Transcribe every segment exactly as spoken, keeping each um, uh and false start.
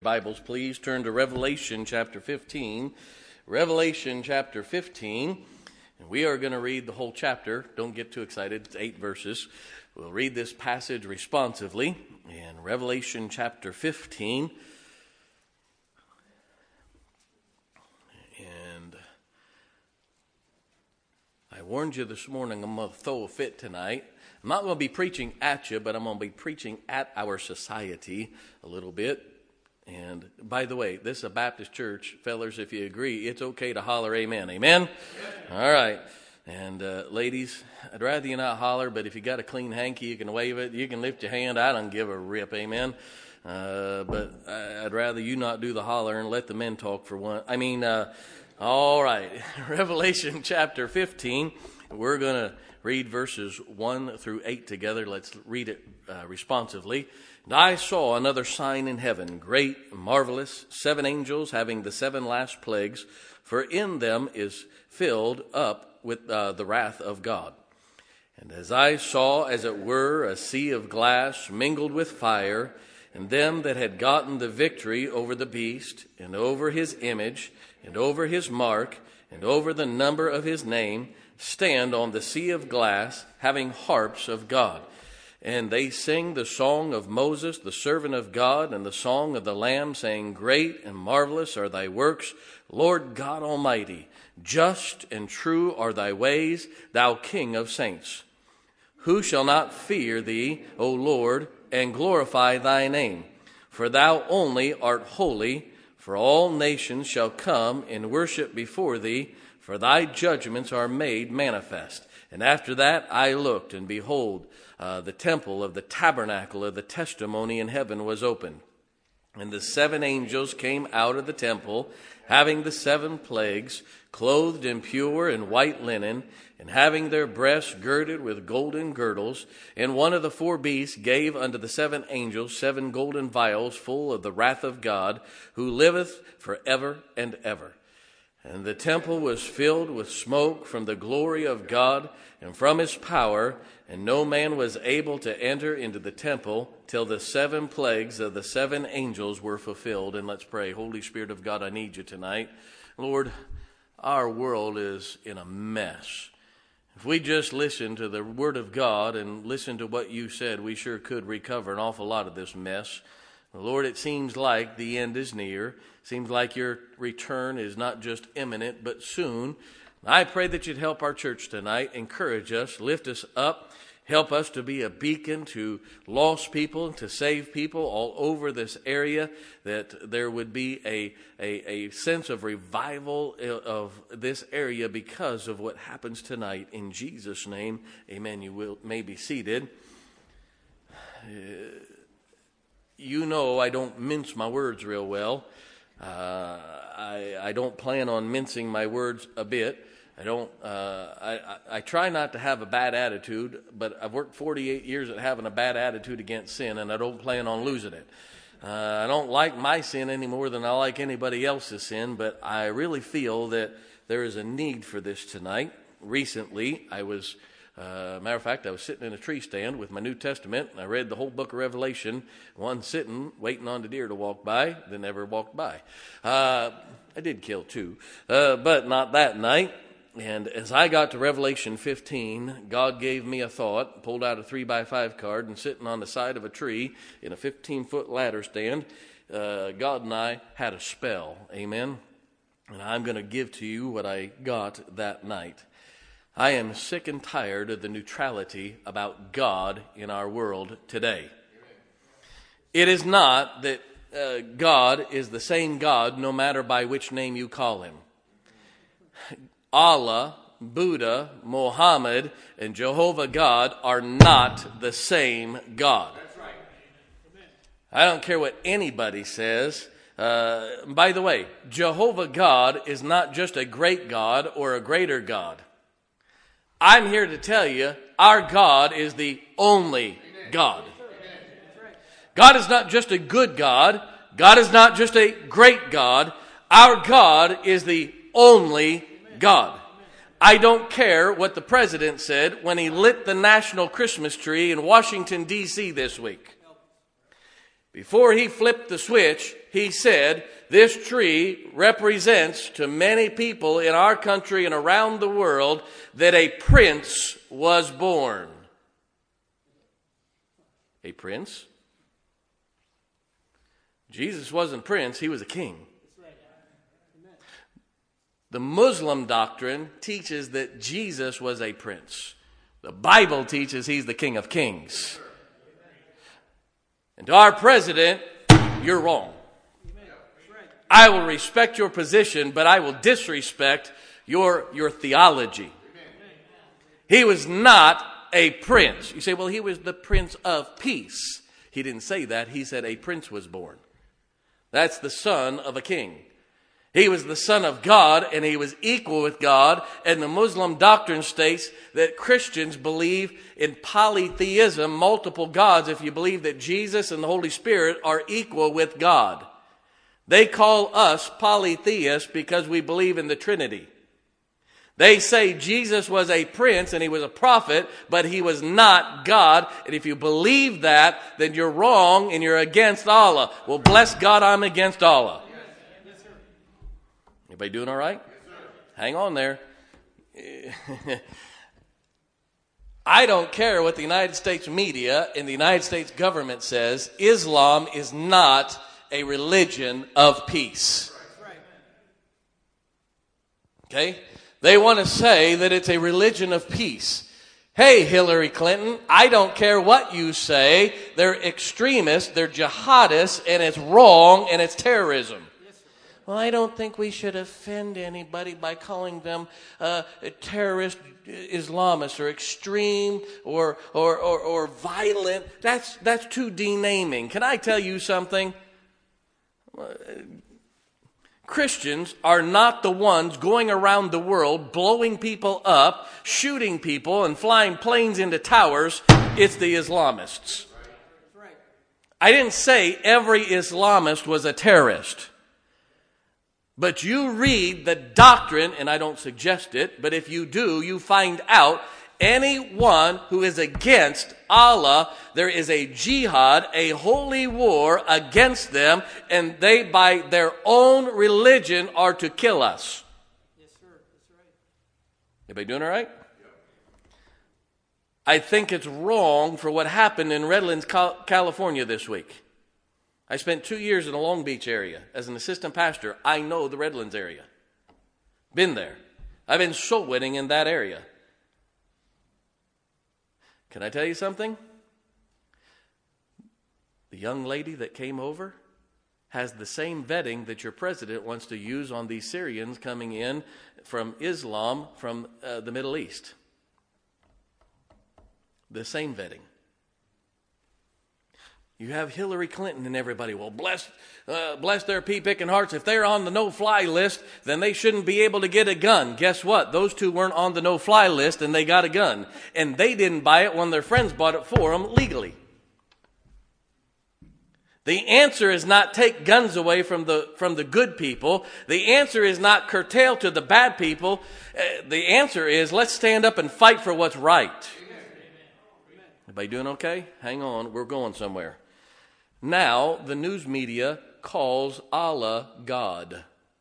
Bibles, please turn to Revelation chapter fifteen. Revelation chapter fifteen. And we are going to read the whole chapter. Don't get too excited. It's eight verses. We'll read this passage responsively in Revelation chapter fifteen. And I warned you this morning I'm going to throw a fit tonight. I'm not going to be preaching at you, but I'm going to be preaching at our society a little bit. And by the way, this is a Baptist church. Fellers, if you agree, it's okay to holler amen. Amen? Amen. All right. And uh, ladies, I'd rather you not holler, but if you got a clean hanky, you can wave it. You can lift your hand. I don't give a rip. Amen? Uh, but I'd rather you not do the holler and let the men talk for one. I mean, uh, all right. Revelation chapter fifteen. We're going to read verses one through eight together. Let's read it uh, responsively. And I saw another sign in heaven, great and marvelous, seven angels having the seven last plagues, for in them is filled up with uh, the wrath of God. And as I saw, as it were, a sea of glass mingled with fire, and them that had gotten the victory over the beast, and over his image, and over his mark, and over the number of his name, stand on the sea of glass, having harps of God. And they sing the song of Moses, the servant of God, and the song of the Lamb, saying, Great and marvelous are thy works, Lord God Almighty. Just and true are thy ways, thou King of saints. Who shall not fear thee, O Lord, and glorify thy name? For thou only art holy, for all nations shall come and worship before thee, for thy judgments are made manifest. And after that I looked, and behold, uh, the temple of the tabernacle of the testimony in heaven was opened. And the seven angels came out of the temple, having the seven plagues, clothed in pure and white linen, and having their breasts girded with golden girdles. And one of the four beasts gave unto the seven angels seven golden vials full of the wrath of God, who liveth for ever and ever. And the temple was filled with smoke from the glory of God and from his power, and no man was able to enter into the temple till the seven plagues of the seven angels were fulfilled. And let's pray. Holy Spirit of God, I need you tonight. Lord, our world is in a mess. If we just listen to the Word of God and listen to what you said, we sure could recover an awful lot of this mess. Lord, it seems like the end is near. Seems like your return is not just imminent, but soon. I pray that you'd help our church tonight, encourage us, lift us up, help us to be a beacon to lost people, to save people all over this area, that there would be a, a, a sense of revival of this area because of what happens tonight. In Jesus' name, amen. You will may be seated. Uh, you know I don't mince my words real well. Uh, I, I don't plan on mincing my words a bit. I don't. Uh, I, I try not to have a bad attitude, but I've worked forty-eight years at having a bad attitude against sin, and I don't plan on losing it. Uh, I don't like my sin any more than I like anybody else's sin, but I really feel that there is a need for this tonight. Recently, I was, uh, matter of fact, I was sitting in a tree stand with my New Testament, and I read the whole book of Revelation, one sitting, waiting on the deer to walk by, that never walked by. Uh, I did kill two, uh, but not that night. And as I got to Revelation fifteen, God gave me a thought, pulled out a three by five card, and sitting on the side of a tree in a fifteen-foot ladder stand, uh, God and I had a spell. Amen? And I'm going to give to you what I got that night. I am sick and tired of the neutrality about God in our world today. It is not that uh, God is the same God no matter by which name you call him. Allah, Buddha, Muhammad, and Jehovah God are not the same God. That's right. I don't care what anybody says. Uh, by the way, Jehovah God is not just a great God or a greater God. I'm here to tell you, our God is the only God. God is not just a good God. God is not just a great God. Our God is the only God. I don't care what the president said when he lit the national Christmas tree in Washington, D C this week. Before he flipped the switch, he said, this tree represents to many people in our country and around the world that a prince was born. A prince? Jesus wasn't prince, he was a king. The Muslim doctrine teaches that Jesus was a prince. The Bible teaches he's the King of Kings. And to our president, you're wrong. I will respect your position, but I will disrespect your, your theology. He was not a prince. You say, well, he was the Prince of Peace. He didn't say that. He said a prince was born. That's the son of a king. He was the Son of God, and he was equal with God. And the Muslim doctrine states that Christians believe in polytheism, multiple gods, if you believe that Jesus and the Holy Spirit are equal with God. They call us polytheists because we believe in the Trinity. They say Jesus was a prince and he was a prophet, but he was not God. And if you believe that, then you're wrong and you're against Allah. Well, bless God, I'm against Allah. Everybody doing all right? Yes, hang on there. I don't care what the United States media and the United States government says. Islam is not a religion of peace. Okay? They want to say that it's a religion of peace. Hey, Hillary Clinton, I don't care what you say. They're extremists, they're jihadists, and it's wrong, and it's terrorism. Well, I don't think we should offend anybody by calling them uh, terrorist Islamists or extreme or, or, or, or violent. That's, that's too denaming. Can I tell you something? Christians are not the ones going around the world blowing people up, shooting people, and flying planes into towers. It's the Islamists. I didn't say every Islamist was a terrorist. But you read the doctrine, and I don't suggest it, but if you do, you find out anyone who is against Allah, there is a jihad, a holy war against them, and they, by their own religion, are to kill us. Yes, sir. That's right. Everybody doing all right? Yeah. I think it's wrong for what happened in Redlands, California this week. I spent two years in the Long Beach area as an assistant pastor. I know the Redlands area. Been there. I've been soul winning in that area. Can I tell you something? The young lady that came over has the same vetting that your president wants to use on these Syrians coming in from Islam, from uh, the Middle East. The same vetting. You have Hillary Clinton and everybody. Well, bless, uh, bless their pea-picking hearts. If they're on the no-fly list, then they shouldn't be able to get a gun. Guess what? Those two weren't on the no-fly list, and they got a gun. And they didn't buy it when their friends bought it for them legally. The answer is not take guns away from the, from the good people. The answer is not curtail to the bad people. Uh, the answer is let's stand up and fight for what's right. Everybody doing okay? Hang on. We're going somewhere. Now, the news media calls Allah God.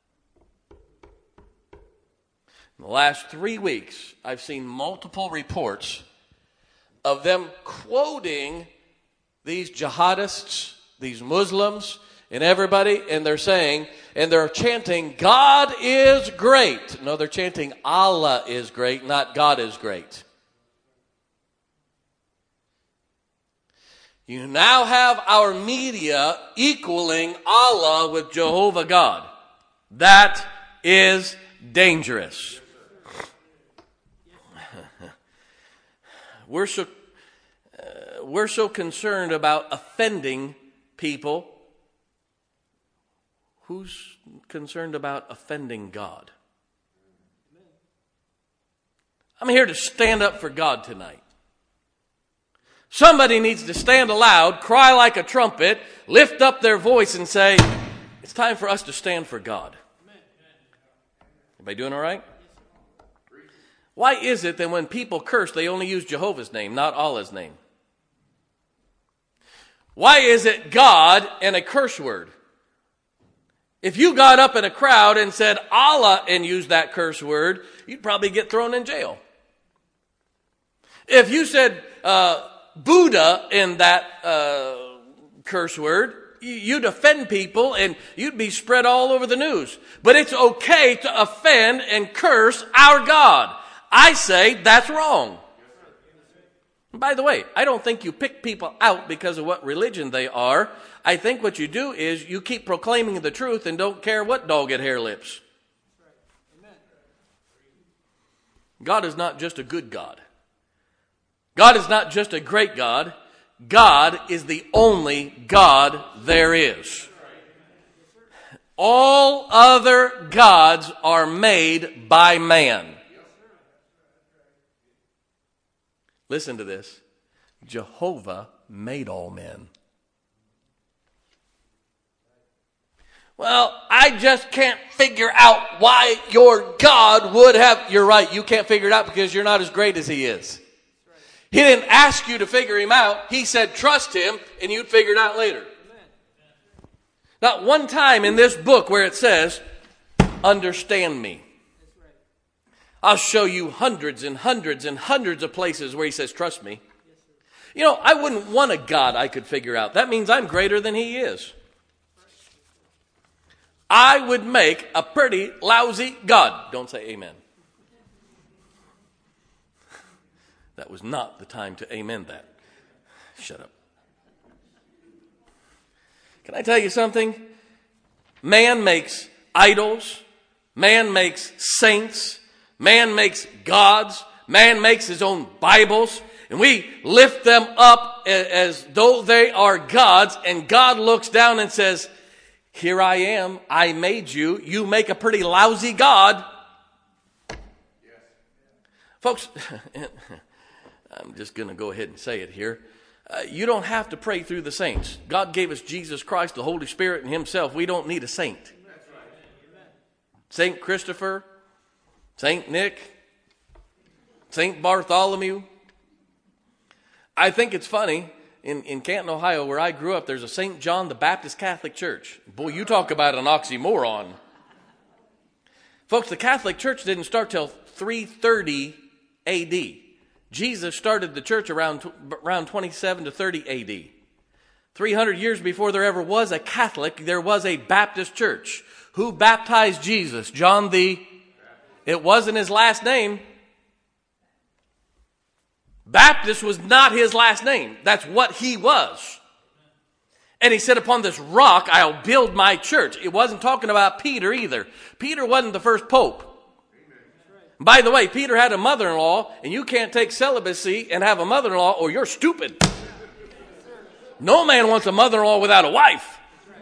In the last three weeks, I've seen multiple reports of them quoting these jihadists, these Muslims, and everybody, and they're saying, and they're chanting, God is great. No, they're chanting, Allah is great, not God is great. You now have our media equaling Allah with Jehovah God. That is dangerous. We're so, uh, we're so concerned about offending people. Who's concerned about offending God? I'm here to stand up for God tonight. Somebody needs to stand aloud, cry like a trumpet, lift up their voice and say, it's time for us to stand for God. Everybody doing all right? Why is it that when people curse, they only use Jehovah's name, not Allah's name? Why is it God and a curse word? If you got up in a crowd and said Allah and used that curse word, you'd probably get thrown in jail. If you said uh, Buddha in that uh, curse word, you'd offend people and you'd be spread all over the news. But it's okay to offend and curse our God. I say that's wrong. By the way, I don't think you pick people out because of what religion they are. I think what you do is you keep proclaiming the truth and don't care what dog had hair lips. God is not just a good God. God is not just a great God. God is the only God there is. All other gods are made by man. Listen to this. Jehovah made all men. Well, I just can't figure out why your God would have... You're right, you can't figure it out because you're not as great as he is. He didn't ask you to figure him out. He said trust him and you'd figure it out later. Not one time in this book where it says, understand me. I'll show you hundreds and hundreds and hundreds of places where he says, trust me. You know, I wouldn't want a God I could figure out. That means I'm greater than he is. I would make a pretty lousy God. Don't say amen. That was not the time to amen that. Shut up. Can I tell you something? Man makes idols. Man makes saints. Man makes gods. Man makes his own Bibles. And we lift them up as though they are gods. And God looks down and says, here I am. I made you. You make a pretty lousy God. Yes. Folks, I'm just going to go ahead and say it here. Uh, you don't have to pray through the saints. God gave us Jesus Christ, the Holy Spirit, and himself. We don't need a saint. Saint Christopher, Saint Nick, Saint Bartholomew. I think it's funny. In, in Canton, Ohio, where I grew up, there's a Saint John the Baptist Catholic Church. Boy, you talk about an oxymoron. Folks, the Catholic Church didn't start till three thirty A D. Jesus started the church around, around twenty-seven to thirty A D. three hundred years before there ever was a Catholic, there was a Baptist church. Who baptized Jesus? John the... It wasn't his last name. Baptist was not his last name. That's what he was. And he said, upon this rock, I'll build my church. It wasn't talking about Peter either. Peter wasn't the first pope. By the way, Peter had a mother-in-law, and you can't take celibacy and have a mother-in-law or you're stupid. No man wants a mother-in-law without a wife.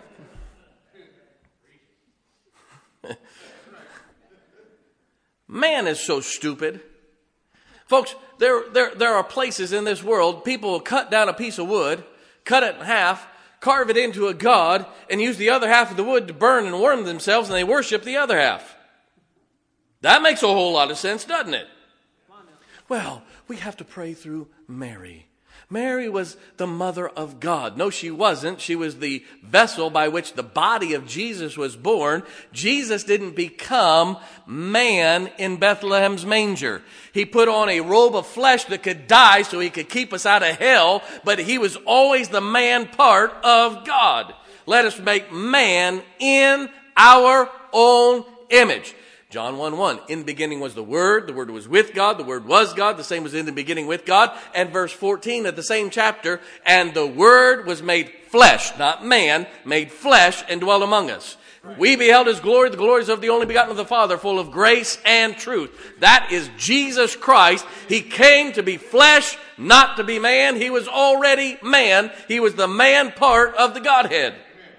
Man is so stupid. Folks, there, there, there are places in this world, people will cut down a piece of wood, cut it in half, carve it into a god, and use the other half of the wood to burn and warm themselves, and they worship the other half. That makes a whole lot of sense, doesn't it? Well, we have to pray through Mary. Mary was the mother of God. No, she wasn't. She was the vessel by which the body of Jesus was born. Jesus didn't become man in Bethlehem's manger. He put on a robe of flesh that could die so he could keep us out of hell, but he was always the man part of God. Let us make man in our own image. John one one, in the beginning was the Word, the Word was with God, the Word was God, the same was in the beginning with God. And verse fourteen of the same chapter, and the Word was made flesh, not man, made flesh and dwelt among us. We beheld his glory, the glories of the only begotten of the Father, full of grace and truth. That is Jesus Christ. He came to be flesh, not to be man. He was already man. He was the man part of the Godhead.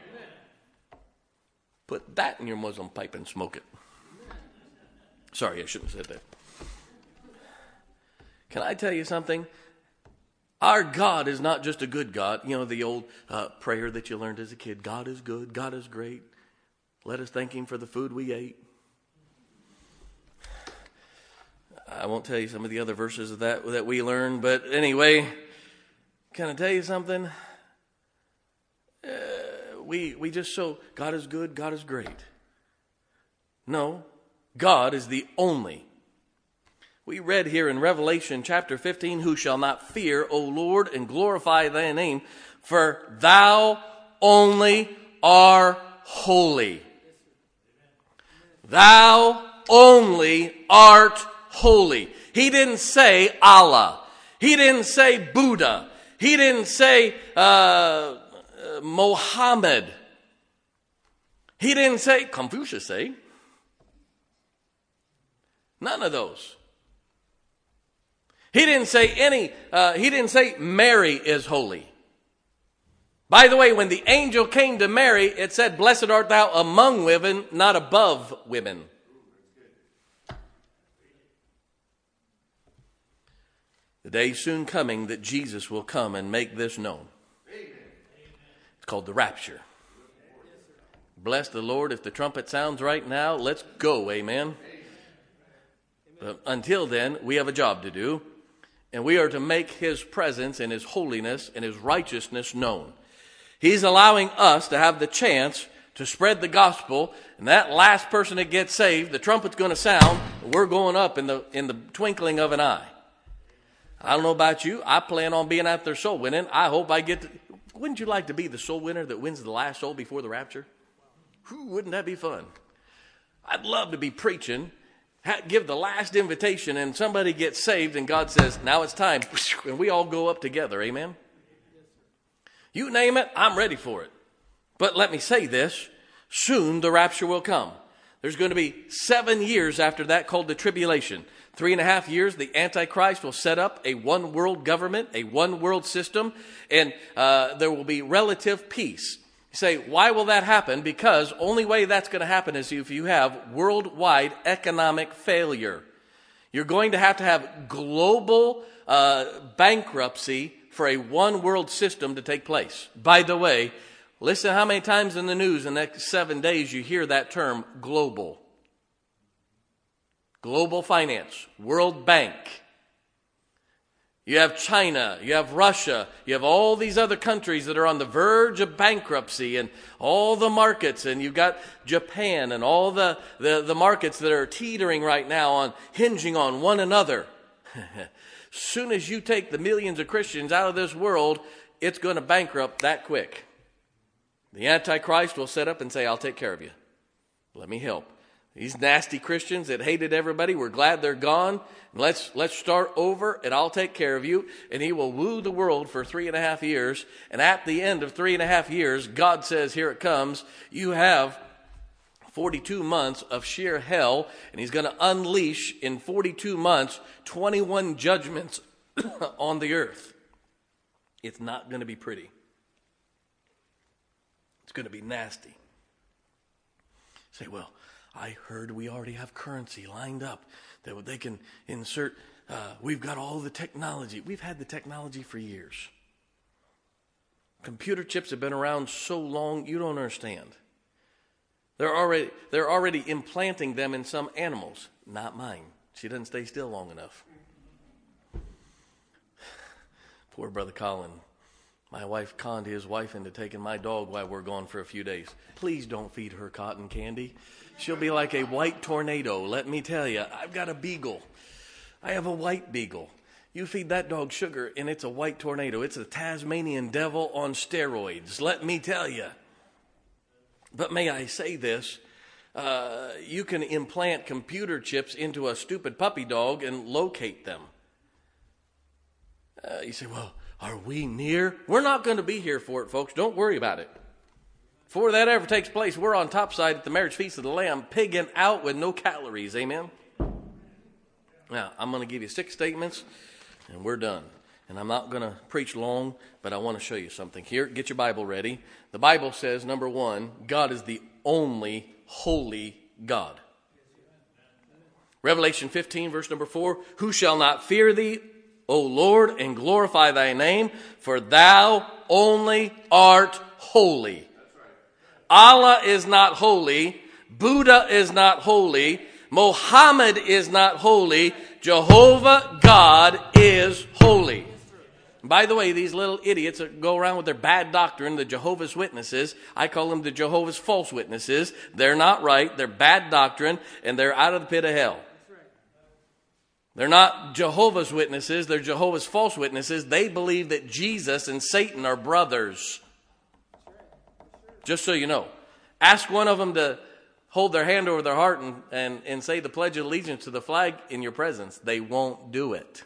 Put that in your Muslim pipe and smoke it. Sorry, I shouldn't have said that. Can I tell you something? Our God is not just a good God. You know, the old uh, prayer that you learned as a kid. God is good. God is great. Let us thank him for the food we ate. I won't tell you some of the other verses of that that we learned. But anyway, can I tell you something? Uh, we, we just so, God is good, God is great. No, God is the only. We read here in Revelation chapter fifteen, who shall not fear, O Lord, and glorify thy name, for thou only art holy. Thou only art holy. He didn't say Allah. He didn't say Buddha. He didn't say uh, Mohammed. He didn't say, Confucius say. None of those. He didn't say any, uh, he didn't say Mary is holy. By the way, when the angel came to Mary, it said, blessed art thou among women, not above women. The day is soon coming that Jesus will come and make this known. It's called the rapture. Bless the Lord. If the trumpet sounds right now, let's go. Amen. But until then, we have a job to do. And we are to make his presence and his holiness and his righteousness known. He's allowing us to have the chance to spread the gospel. And that last person that gets saved, the trumpet's going to sound. And we're going up in the in the twinkling of an eye. I don't know about you. I plan on being out there soul winning. I hope I get to. Wouldn't you like to be the soul winner that wins the last soul before the rapture? Whew, wouldn't that be fun? I'd love to be preaching. Give the last invitation and somebody gets saved and God says, now it's time. And we all go up together. Amen. You name it, I'm ready for it. But let me say this. Soon the rapture will come. There's going to be seven years after that called the tribulation. Three and a half years, the Antichrist will set up a one world government, a one world system, and uh, there will be relative peace. You say, why will that happen? Because only way that's going to happen is if you have worldwide economic failure. You're going to have to have global uh, bankruptcy for a one world system to take place. By the way, listen how many times in the news in the next seven days you hear that term global. Global finance, World Bank. You have China, you have Russia, you have all these other countries that are on the verge of bankruptcy and all the markets, and you've got Japan and all the, the, the markets that are teetering right now on hinging on one another. Soon as you take the millions of Christians out of this world, it's going to bankrupt that quick. The Antichrist will set up and say, I'll take care of you. Let me help. These nasty Christians that hated everybody, we're glad they're gone. Let's let's start over and I'll take care of you. And he will woo the world for three and a half years. And at the end of three and a half years, God says, here it comes. You have forty-two months of sheer hell. And he's going to unleash in forty-two months, twenty-one judgments on the earth. It's not going to be pretty. It's going to be nasty. Say, well, I heard we already have currency lined up that they can insert. Uh, we've got all the technology. We've had the technology for years. Computer chips have been around so long, you don't understand. They're already, they're already implanting them in some animals. Not mine. She doesn't stay still long enough. Poor Brother Colin. My wife conned his wife into taking my dog while we're gone for a few days. Please don't feed her cotton candy. She'll be like a white tornado, let me tell you. I've got a beagle. I have a white beagle. You feed that dog sugar, and it's a white tornado. It's a Tasmanian devil on steroids, let me tell you. But may I say this, uh, you can implant computer chips into a stupid puppy dog and locate them. Uh, you say, well, are we near? We're not going to be here for it, folks. Don't worry about it. Before that ever takes place, we're on topside at the marriage feast of the Lamb, pigging out with no calories. Amen? Now, I'm going to give you six statements, and we're done. And I'm not going to preach long, but I want to show you something here. Get your Bible ready. The Bible says, number one, God is the only holy God. Revelation fifteen, verse number four, who shall not fear thee, O Lord, and glorify thy name, for thou only art holy. Allah is not holy. Buddha is not holy. Mohammed is not holy. Jehovah God is holy. By the way, these little idiots that go around with their bad doctrine, the Jehovah's Witnesses, I call them the Jehovah's False Witnesses. They're not right. They're bad doctrine, and they're out of the pit of hell. They're not Jehovah's Witnesses. They're Jehovah's False Witnesses. They believe that Jesus and Satan are brothers. Just so you know. Ask one of them to hold their hand over their heart and, and, and say the Pledge of Allegiance to the flag in your presence. They won't do it.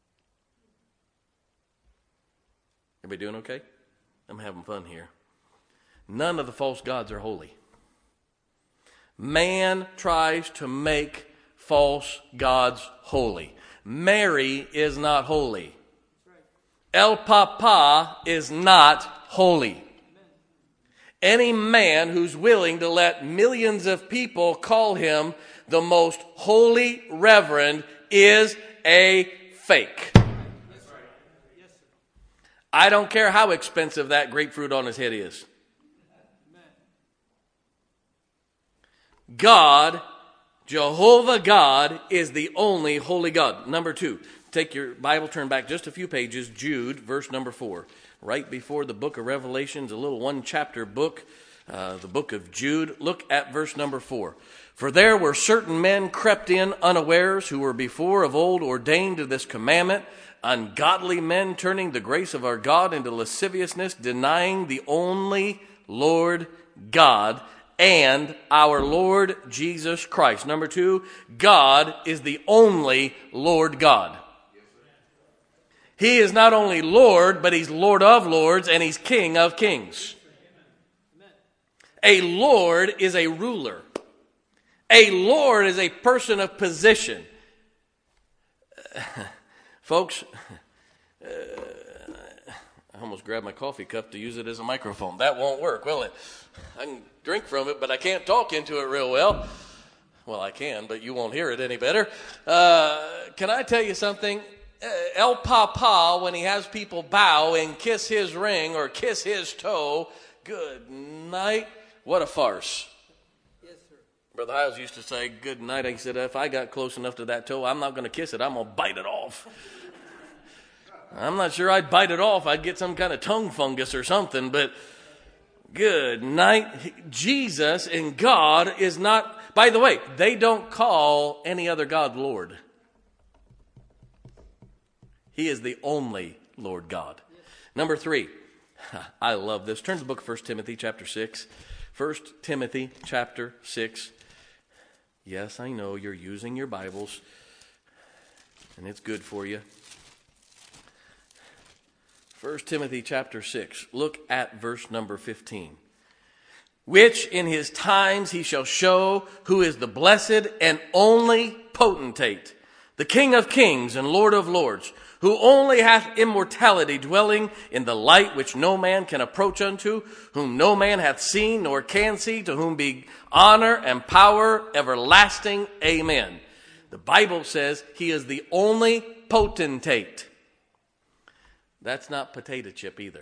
Everybody doing okay? I'm having fun here. None of the false gods are holy. Man tries to make false gods holy. Mary is not holy. El Papa is not holy. Any man who's willing to let millions of people call him the most holy reverend is a fake. I don't care how expensive that grapefruit on his head is. God, Jehovah God, is the only holy God. Number two, take your Bible, turn back just a few pages, Jude, verse number four. Right before the book of Revelations, a little one-chapter book, uh, the book of Jude. Look at verse number four. For there were certain men crept in unawares, who were before of old ordained to this commandment, ungodly men turning the grace of our God into lasciviousness, denying the only Lord God and our Lord Jesus Christ. Number two, God is the only Lord God. He is not only Lord, but he's Lord of lords and he's King of kings. A Lord is a ruler. A Lord is a person of position. Folks, uh, I almost grabbed my coffee cup to use it as a microphone. That won't work, will it? I can drink from it, but I can't talk into it real well. Well, I can, but you won't hear it any better. Uh, can I tell you something? Uh, El Papa, when he has people bow and kiss his ring or kiss his toe, good night. What a farce. Brother Hiles used to say, good night. He said, if I got close enough to that toe, I'm not going to kiss it. I'm going to bite it off. I'm not sure I'd bite it off. I'd get some kind of tongue fungus or something, but good night. Jesus and God is not, by the way, they don't call any other God Lord. He is the only Lord God. Number three, I love this. Turn to the book of First Timothy chapter six. First Timothy chapter six. Yes, I know you're using your Bibles, and it's good for you. First Timothy chapter six. Look at verse number fifteen. Which in his times he shall show who is the blessed and only potentate, the King of kings and Lord of lords, who only hath immortality, dwelling in the light which no man can approach unto, whom no man hath seen nor can see, to whom be honor and power everlasting. Amen. The Bible says he is the only potentate. That's not potato chip either.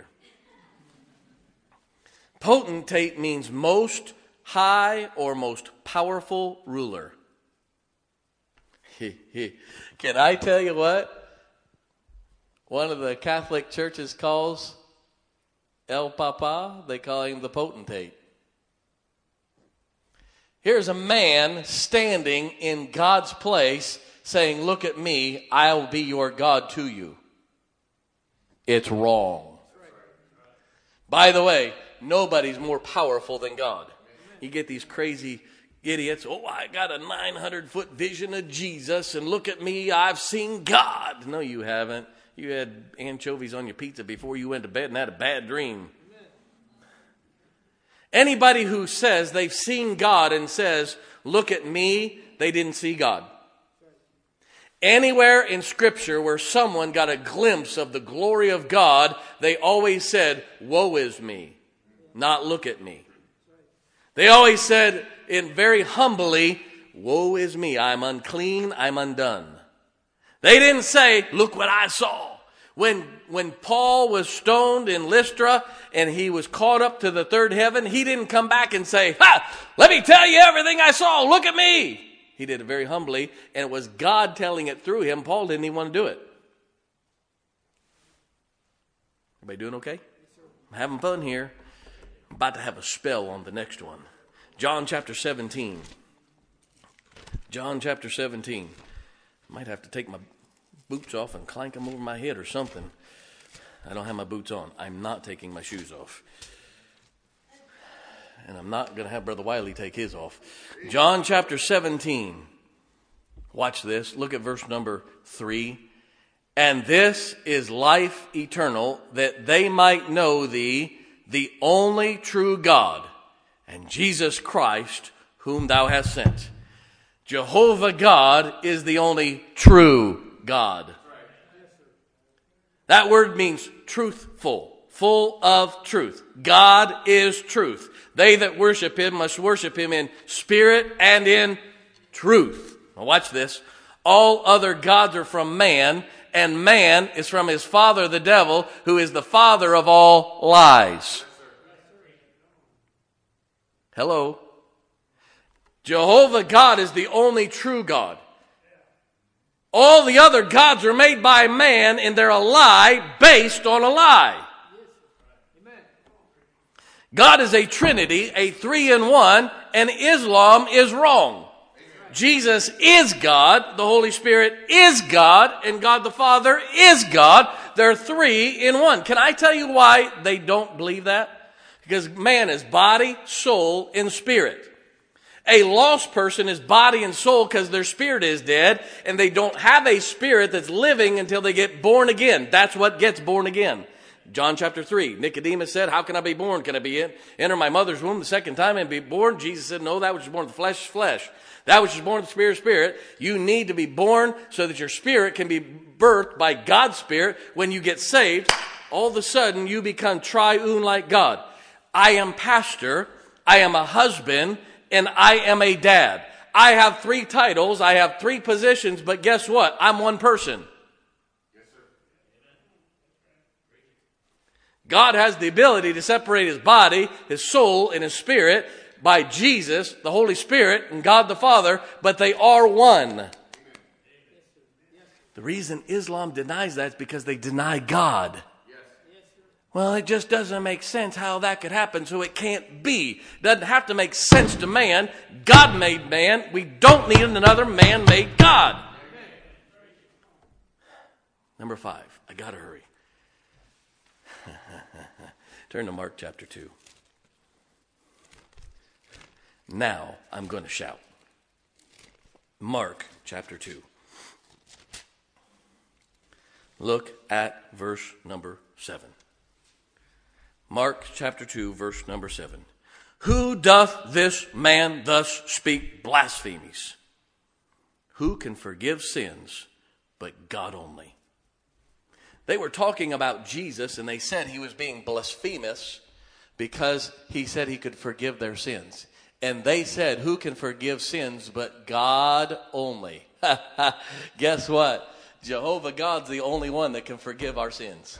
Potentate means most high or most powerful ruler. Can I tell you what one of the Catholic churches calls El Papa? They call him the potentate. Here's a man standing in God's place saying, look at me, I'll be your God to you. It's wrong. By the way, nobody's more powerful than God. You get these crazy idiots, oh, I got a nine hundred foot vision of Jesus, and look at me, I've seen God. No, you haven't. You had anchovies on your pizza before you went to bed and had a bad dream. Anybody who says they've seen God and says, look at me, they didn't see God. Anywhere in Scripture where someone got a glimpse of the glory of God, they always said, woe is me, not look at me. They always said, in very humbly, woe is me, I'm unclean, I'm undone. They didn't say, look what I saw. When, when Paul was stoned in Lystra and he was caught up to the third heaven, he didn't come back and say, ha, let me tell you everything I saw, look at me. He did it very humbly, and it was God telling it through him. Paul didn't even want to do it. Everybody doing okay? I'm having fun here. I'm about to have a spell on the next one. John chapter seventeen. John chapter seventeen. Might have to take my boots off and clank them over my head or something. I don't have my boots on. I'm not taking my shoes off. And I'm not going to have Brother Wiley take his off. John chapter seventeen. Watch this. Look at verse number three. And this is life eternal, that they might know thee, the only true God, and Jesus Christ, whom thou hast sent. Jehovah God is the only true God. That word means truthful, full of truth. God is truth. They that worship him must worship him in spirit and in truth. Now watch this. All other gods are from man, and man is from his father, the devil, who is the father of all lies. Hello. Jehovah God is the only true God. All the other gods are made by man, and they're a lie based on a lie. God is a trinity, a three in one, and Islam is wrong. Jesus is God, the Holy Spirit is God, and God the Father is God. They're three in one. Can I tell you why they don't believe that? Because man is body, soul, and spirit. A lost person is body and soul because their spirit is dead, and they don't have a spirit that's living until they get born again. That's what gets born again. John chapter three, Nicodemus said, how can I be born? Can I be in, enter my mother's womb the second time and be born? Jesus said, no, that which is born of the flesh is flesh. That which is born of the spirit is spirit. You need to be born so that your spirit can be birthed by God's Spirit. When you get saved, all of a sudden you become triune like God. I am pastor, I am a husband, and I am a dad. I have three titles, I have three positions, but guess what? I'm one person. God has the ability to separate his body, his soul, and his spirit by Jesus, the Holy Spirit, and God the Father, but they are one. The reason Islam denies that is because they deny God. Well, it just doesn't make sense how that could happen, so it can't be. Doesn't have to make sense to man. God made man. We don't need another man-made God. Number five. I gotta hurry. Turn to Mark chapter two. Now I'm going to shout. Mark chapter two. Look at verse number seven. Mark chapter two, verse number seven. Who doth this man thus speak blasphemies? Who can forgive sins but God only? They were talking about Jesus, and they said he was being blasphemous because he said he could forgive their sins. And they said, who can forgive sins but God only? Guess what? Jehovah God's the only one that can forgive our sins.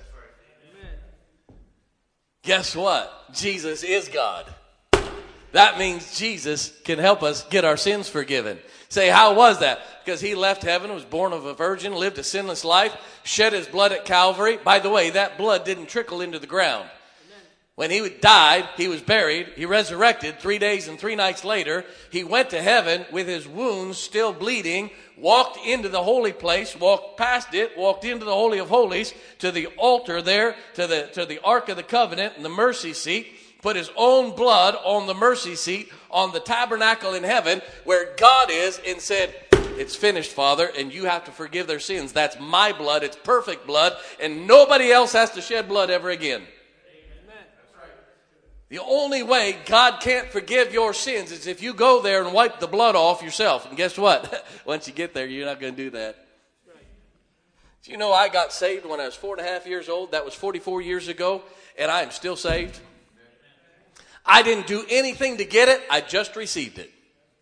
Guess what? Jesus is God. That means Jesus can help us get our sins forgiven. Say, how was that? Because he left heaven, was born of a virgin, lived a sinless life, shed his blood at Calvary. By the way, that blood didn't trickle into the ground. When he died, he was buried, he resurrected three days and three nights later. He went to heaven with his wounds still bleeding, walked into the holy place, walked past it, walked into the Holy of Holies, to the altar there, to the, to the Ark of the Covenant and the mercy seat, put his own blood on the mercy seat, on the tabernacle in heaven where God is, and said, it's finished, Father, and you have to forgive their sins. That's my blood. It's perfect blood, and nobody else has to shed blood ever again. The only way God can't forgive your sins is if you go there and wipe the blood off yourself. And guess what? Once you get there, you're not going to do that. Do you know I got saved when I was four and a half years old? That was forty-four years ago, and I am still saved. I didn't do anything to get it. I just received it.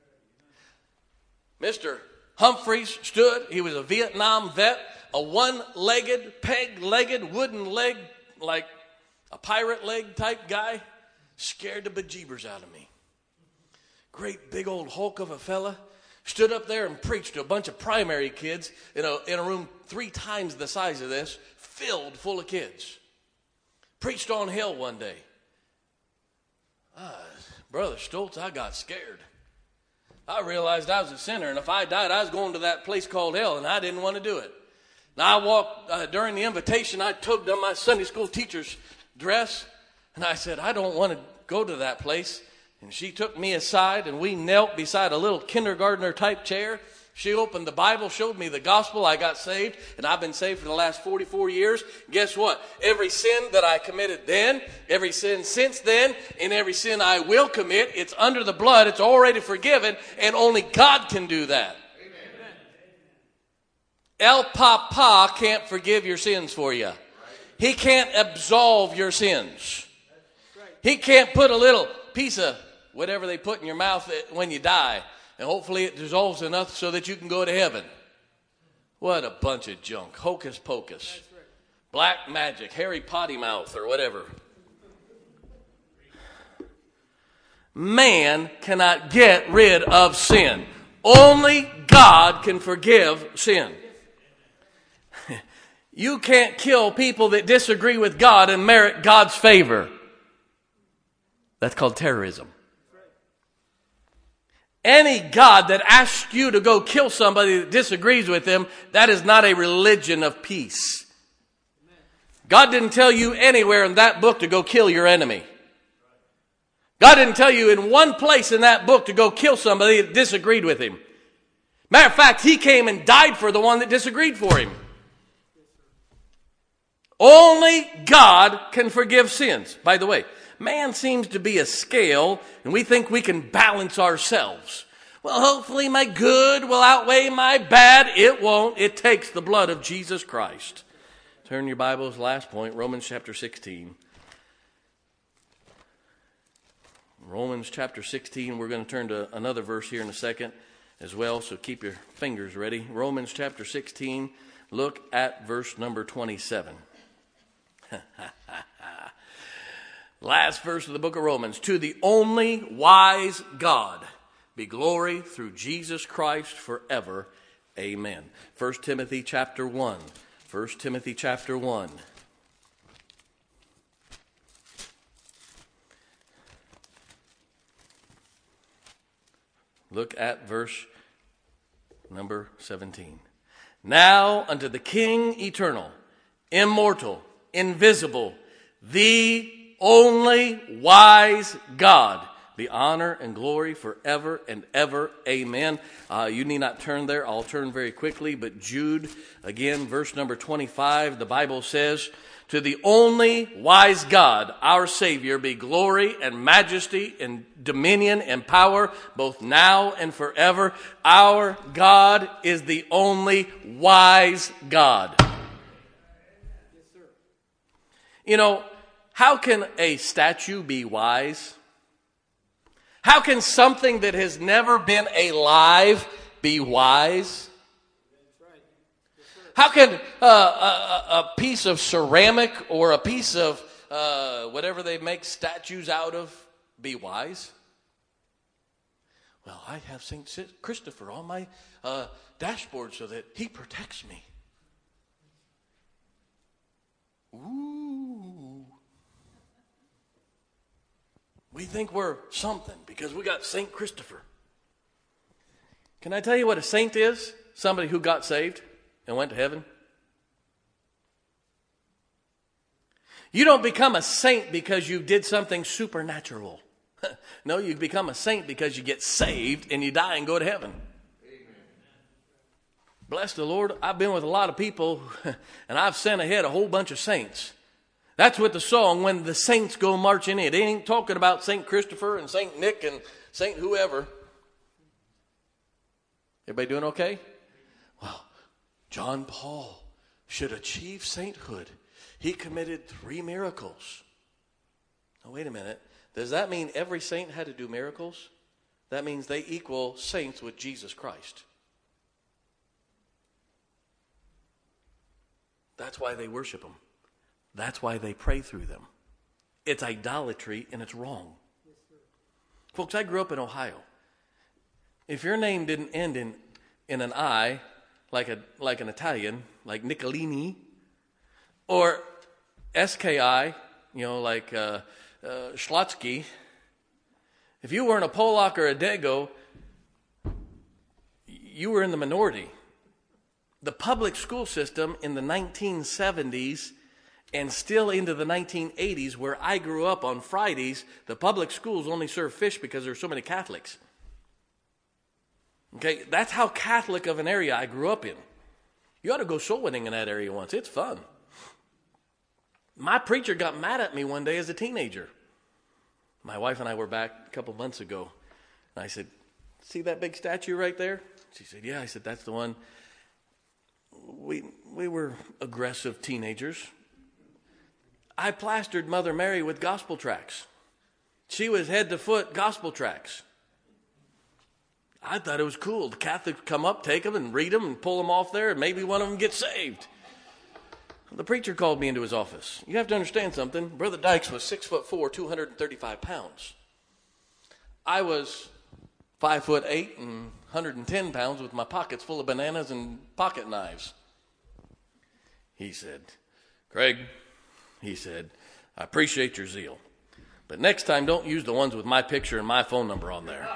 Mister Humphreys stood. He was a Vietnam vet, a one-legged, peg-legged, wooden leg, like a pirate leg type guy. Scared the bejeebers out of me. Great big old hulk of a fella. Stood up there and preached to a bunch of primary kids in a, in a room three times the size of this, filled full of kids. preached on hell one day. Uh, Brother Stoltz, I got scared. I realized I was a sinner, and if I died, I was going to that place called hell, and I didn't want to do it. Now, I walked, uh, during the invitation, I tugged on my Sunday school teacher's dress, and I said, I don't want to go to that place. And she took me aside, and we knelt beside a little kindergartner-type chair. She opened the Bible, showed me the gospel. I got saved, and I've been saved for the last forty-four years. Guess what? Every sin that I committed then, every sin since then, and every sin I will commit, it's under the blood. It's already forgiven, and only God can do that. Amen. El Papa can't forgive your sins for you. He can't absolve your sins. He can't put a little piece of whatever they put in your mouth when you die, and hopefully it dissolves enough so that you can go to heaven. What a bunch of junk. Hocus pocus. Black magic. Harry Potty mouth or whatever. Man cannot get rid of sin. Only God can forgive sin. You can't kill people that disagree with God and merit God's favor. That's called terrorism. Any God that asks you to go kill somebody that disagrees with him, that is not a religion of peace. God didn't tell you anywhere in that book to go kill your enemy. God didn't tell you in one place in that book to go kill somebody that disagreed with him. Matter of fact, he came and died for the one that disagreed for him. Only God can forgive sins. By the way, man seems to be a scale, and we think we can balance ourselves. Well, hopefully my good will outweigh my bad. It won't. It takes the blood of Jesus Christ. Turn your Bibles, last point, Romans chapter sixteen. Romans chapter sixteen, we're going to turn to another verse here in a second as well, so keep your fingers ready. Romans chapter sixteen, look at verse number twenty-seven. Last verse of the book of Romans. To the only wise God be glory through Jesus Christ forever. Amen. First Timothy chapter one. First Timothy chapter one. Look at verse number seventeen. Now unto the King eternal, immortal, invisible, the only wise God, be honor and glory forever and ever. Amen. Uh, you need not turn there. I'll turn very quickly. But Jude, again, verse number twenty-five, the Bible says, to the only wise God, our Savior, be glory and majesty and dominion and power, both now and forever. Our God is the only wise God. You know, how can a statue be wise? How can something that has never been alive be wise? How can uh, a, a piece of ceramic or a piece of uh, whatever they make statues out of be wise? Well, I have Saint Christopher on my uh, dashboard so that he protects me. Ooh. We think we're something because we got Saint Christopher. Can I tell you what a saint is? Somebody who got saved and went to heaven. You don't become a saint because you did something supernatural. No, you become a saint because you get saved and you die and go to heaven. Amen. Bless the Lord. I've been with a lot of people and I've sent ahead a whole bunch of saints. That's what the song, when the saints go marching in. It ain't talking about Saint Christopher and Saint Nick and Saint whoever. Everybody doing okay? Well, John Paul should achieve sainthood. He committed three miracles. Now, wait a minute. Does that mean every saint had to do miracles? That means they equal saints with Jesus Christ. That's why they worship him. That's why they pray through them. It's idolatry and it's wrong. Yes, folks, I grew up in Ohio. If your name didn't end in, in an I, like a like an Italian, like Nicolini, or S K I, you know, like uh, uh, Schlotsky, if you weren't a Polak or a Dago, you were in the minority. The public school system in the nineteen seventies and still into the nineteen eighties, where I grew up on Fridays, the public schools only serve fish because there's so many Catholics. Okay, that's how Catholic of an area I grew up in. You ought to go soul winning in that area once. It's fun. My preacher got mad at me one day as a teenager. My wife and I were back a couple months ago. And I said, see that big statue right there? She said, yeah. I said, that's the one. We, we were aggressive teenagers. I plastered Mother Mary with gospel tracts. She was head to foot gospel tracts. I thought it was cool. The Catholics come up, take them, and read them, and pull them off there, and maybe one of them gets saved. The preacher called me into his office. You have to understand something. Brother Dykes was six foot four, two hundred thirty-five pounds. I was five foot eight and one hundred ten pounds with my pockets full of bananas and pocket knives. He said, Craig, he said, I appreciate your zeal, but next time don't use the ones with my picture and my phone number on there.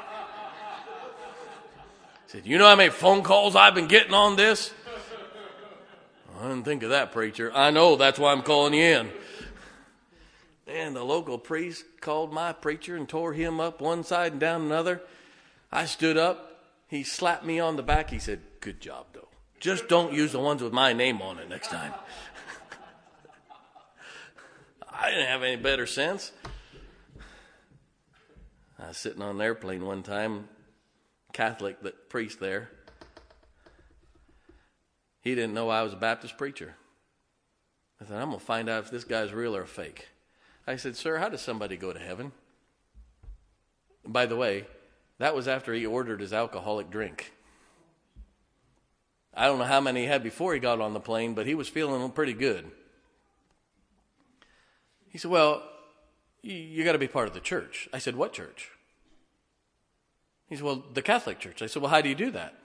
He said, you know how many phone calls I've been getting on this? I didn't think of that, preacher. I know, that's why I'm calling you in. And the local priest called my preacher and tore him up one side and down another. I stood up. He slapped me on the back. He said, good job, though. Just don't use the ones with my name on it next time. I didn't have any better sense. I was sitting on an airplane one time, Catholic the priest there. He didn't know I was a Baptist preacher. I thought, I'm going to find out if this guy's real or a fake. I said, sir, how does somebody go to heaven? By the way, that was after he ordered his alcoholic drink. I don't know how many he had before he got on the plane, but he was feeling pretty good. He said, well, you, you got to be part of the church. I said, what church? He said, well, the Catholic Church. I said, well, how do you do that?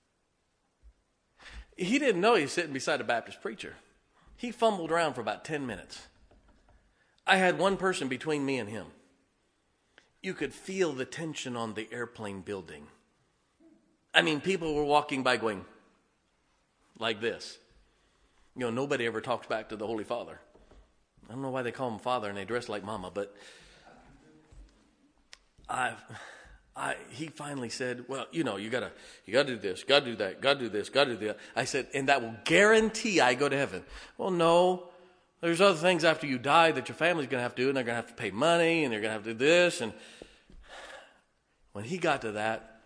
He didn't know he was sitting beside a Baptist preacher. He fumbled around for about ten minutes. I had one person between me and him. You could feel the tension on the airplane building. I mean, people were walking by going like this. You know, nobody ever talks back to the Holy Father. I don't know why they call him Father and they dress like Mama, but I, I, he finally said, well, you know, you gotta, you gotta do this, gotta do that, gotta do this, gotta do that. I said, and that will guarantee I go to heaven. Well, no, there's other things after you die that your family's gonna have to do, and they're gonna have to pay money, and they're gonna have to do this. And when he got to that,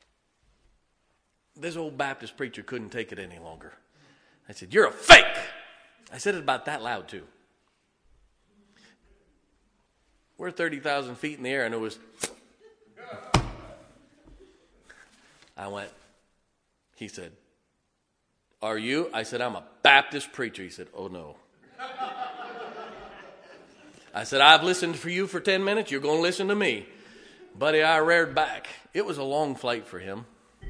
this old Baptist preacher couldn't take it any longer. I said, you're a fake. I said it about that loud too. We're thirty thousand feet in the air, and it was... I went, he said, are you? I said, I'm a Baptist preacher. He said, oh no. I said, I've listened for you for ten minutes. You're going to listen to me. Buddy, I reared back. It was a long flight for him.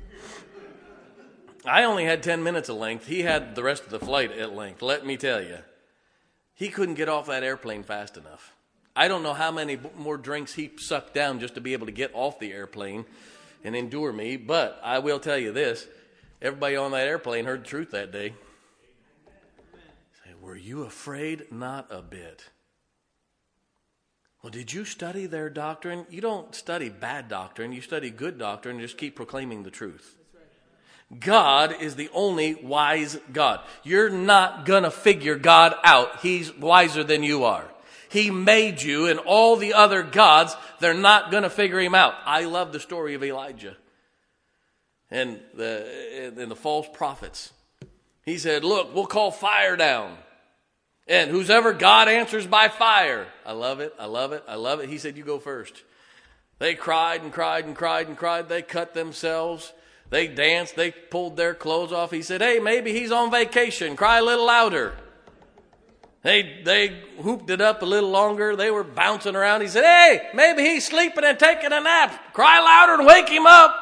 I only had ten minutes of length. He had the rest of the flight at length. Let me tell you. He couldn't get off that airplane fast enough. I don't know how many more drinks he sucked down just to be able to get off the airplane and endure me. But I will tell you this. Everybody on that airplane heard the truth that day. Say, were you afraid? Not a bit. Well, did you study their doctrine? You don't study bad doctrine. You study good doctrine and just keep proclaiming the truth. God is the only wise God. You're not going to figure God out. He's wiser than you are. He made you, and all the other gods, they're not going to figure him out. I love the story of Elijah and the, and the false prophets. He said, look, we'll call fire down. And whosoever God answers by fire. I love it. I love it. I love it. He said, you go first. They cried and cried and cried and cried. They cut themselves. They danced. They pulled their clothes off. He said, hey, maybe he's on vacation. Cry a little louder. They they whooped it up a little longer. They were bouncing around. He said, hey, maybe he's sleeping and taking a nap. Cry louder and wake him up.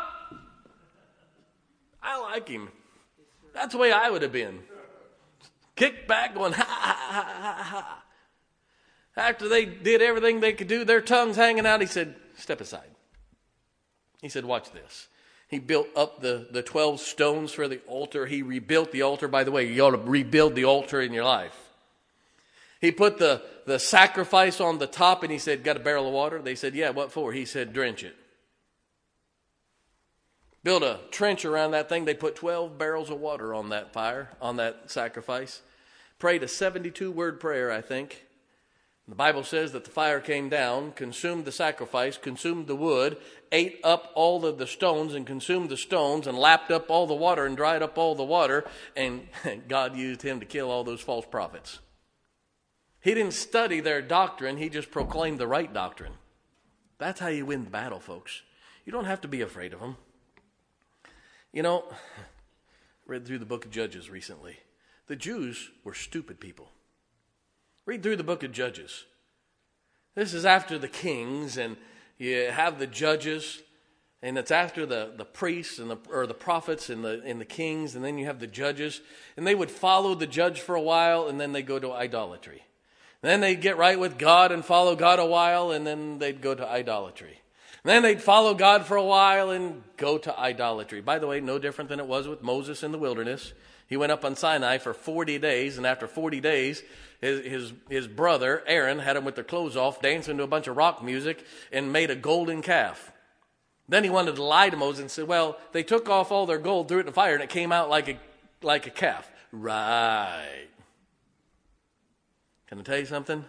I like him. That's the way I would have been. Kicked back going, ha, ha, ha, ha, ha. After they did everything they could do, their tongues hanging out, he said, step aside. He said, watch this. He built up the, the twelve stones for the altar. He rebuilt the altar. By the way, you ought to rebuild the altar in your life. He put the, the sacrifice on the top and he said, got a barrel of water? They said, yeah, what for? He said, drench it. Built a trench around that thing. They put twelve barrels of water on that fire, on that sacrifice. Prayed a seventy-two word prayer, I think. The Bible says that the fire came down, consumed the sacrifice, consumed the wood, ate up all of the stones and consumed the stones and lapped up all the water and dried up all the water. And God used him to kill all those false prophets. He didn't study their doctrine. He just proclaimed the right doctrine. That's how you win the battle, folks. You don't have to be afraid of them. You know, I read through the book of Judges recently. The Jews were stupid people. Read through the book of Judges. This is after the kings, and you have the judges, and it's after the, the priests and the or the prophets and the and the kings, and then you have the judges, and they would follow the judge for a while, and then they go to idolatry. And then they'd get right with God and follow God a while, and then they'd go to idolatry. And then they'd follow God for a while and go to idolatry. By the way, no different than it was with Moses in the wilderness. He went up on Sinai for forty days, and after forty days, his, his, his brother, Aaron, had him with their clothes off, dancing to a bunch of rock music, and made a golden calf. Then he wanted to lie to Moses and said, well, they took off all their gold, threw it in the fire, and it came out like a, like a calf. Right. Can I tell you something?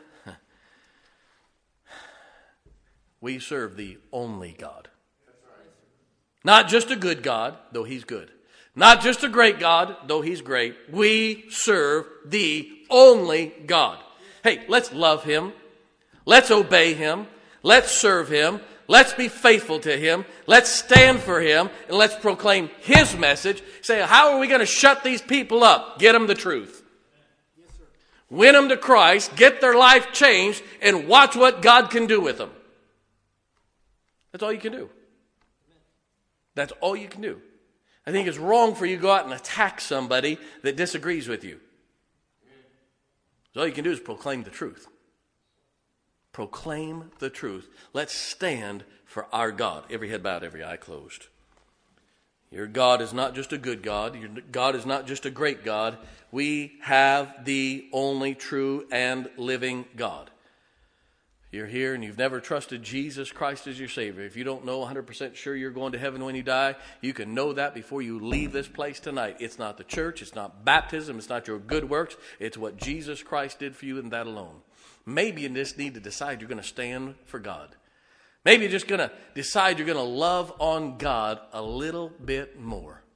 We serve the only God. Not just a good God, though he's good. Not just a great God, though he's great. We serve the only God. Hey, let's love him. Let's obey him. Let's serve him. Let's be faithful to him. Let's stand for him. And let's proclaim his message. Say, how are we going to shut these people up? Get them the truth. Win them to Christ. Get their life changed. And watch what God can do with them. That's all you can do. That's all you can do. I think it's wrong for you to go out and attack somebody that disagrees with you. So all you can do is proclaim the truth. Proclaim the truth. Let's stand for our God. Every head bowed, every eye closed. Your God is not just a good God. Your God is not just a great God. We have the only true and living God. You're here and you've never trusted Jesus Christ as your Savior. If you don't know one hundred percent sure you're going to heaven when you die, you can know that before you leave this place tonight. It's not the church. It's not baptism. It's not your good works. It's what Jesus Christ did for you and that alone. Maybe you just need to decide you're going to stand for God. Maybe you're just going to decide you're going to love on God a little bit more.